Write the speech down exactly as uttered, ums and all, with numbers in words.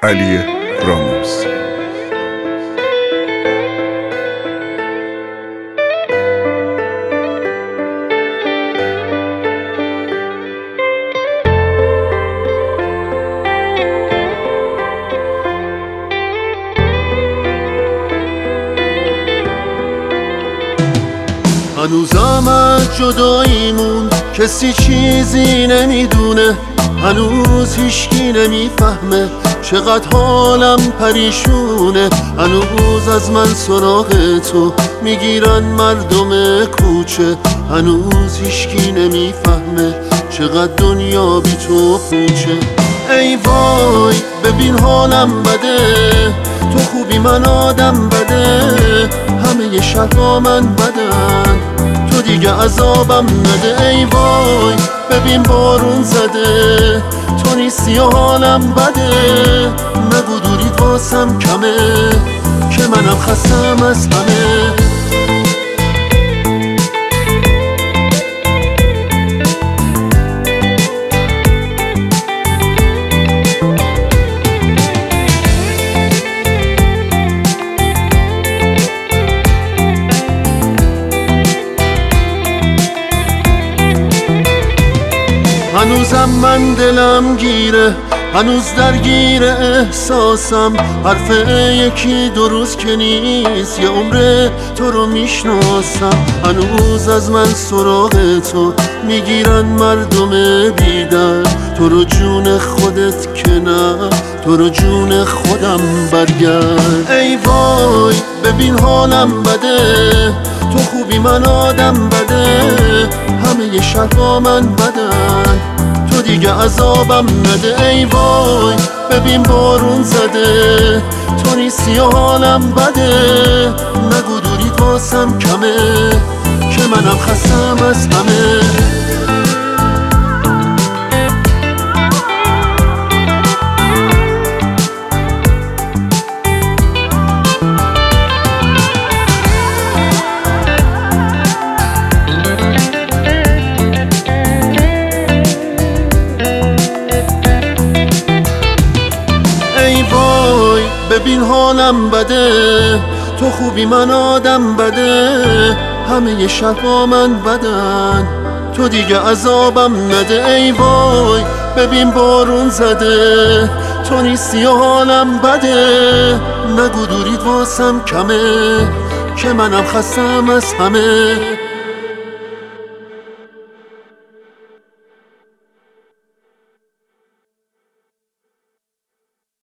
علی راموس. هنوزم از جداییمون کسی چیزی نمیدونه، هنوز هیچکی نمیفهمه چقدر حالم پریشونه. هنوز از من سراغ تو میگیرن مردم کوچه، هنوز هیچکی نمیفهمه چقدر دنیا بی تو پوچه. ای وای ببین حالم بده، تو خوبی من آدم بده، همه ی شبا من بدن تو دیگه عذابم نده. ای وای ببین بارون زده، تو نیستی و حالم بده، نگو دورید واسم کمه که منم خستم از همه. هنوزم من دلم گیره، هنوز درگیر احساسم، حرف یکی دو روز که نیست یه عمر تو رو میشناسم. هنوز از من سراغ تو میگیرن مردم بیدر، تو رو جون خودت که نه، تو رو جون خودم برگرد. ای وای ببین حالم بده، تو خوبی من آدم بده، همه ی شبا من بدن تو دیگه عذابم نده. ای وای ببین بارون زده، تو نیستی و حالم بده، نگو دورید واسم کمه که منم خستم از همه. ببین حالم بده، تو خوبی من آدم بده، همه ی شبا من بدن تو دیگه عذابم نده. ای وای ببین بارون زده، تو نیستی و حالم بده، نگو دورید واسم کمه که منم خستم از همه.